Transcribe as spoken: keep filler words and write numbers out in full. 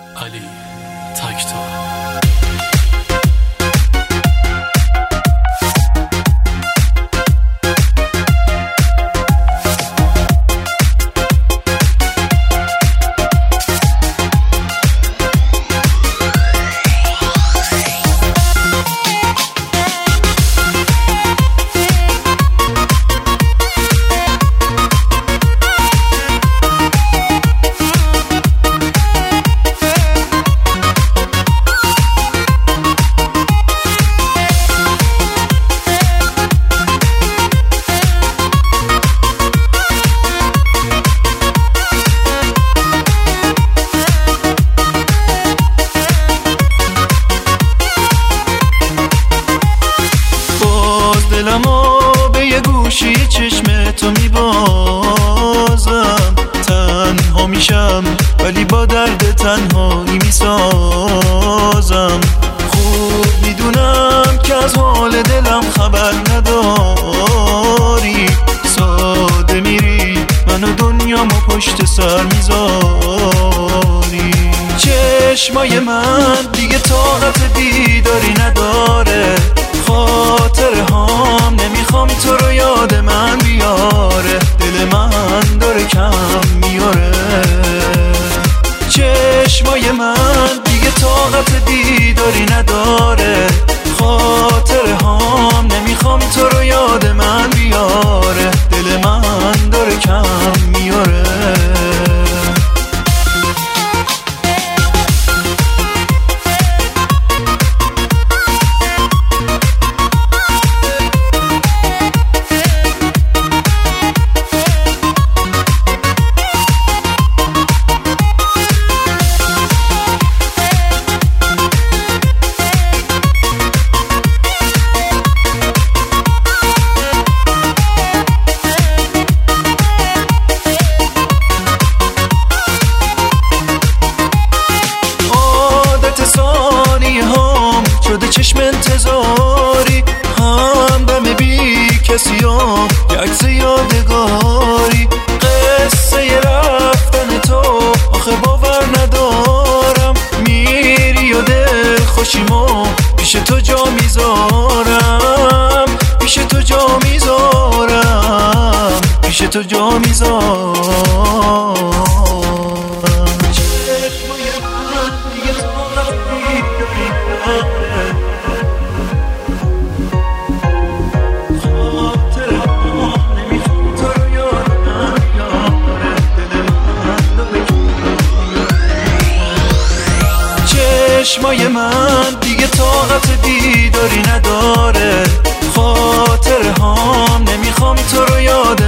علی تکتا. دلمو به یه گوشی چشم تو میبازم، تنها میشم ولی با درد تنهایی میسازم. خوب میدونم که از حال دلم خبر نداری، ساده میری منو دنیامو پشت سر میذاری. چشمای من دیگه طاقت دیداری نداره، خاطره هام نمیخوام تو رو یاد من بیاره، دل من داره کم میاره. چشمای من دیگه طاقت دیداری نداره، خاطره هام نمیخوام تو رو یاد من بیاره، دل من داره کم میاره. شده چشم انتظاری، هم دم بی کسی ها یه عکس یادگاری. قصه رفتن تو آخه باور ندارم، میری و دل خوشیمو پیش تو جا میذارم، پیش تو جا میذارم، پیش تو جا میذارم. چشمای من دیگه طاقت دیداری نداره، خاطره هام نمیخوام تو رو یاد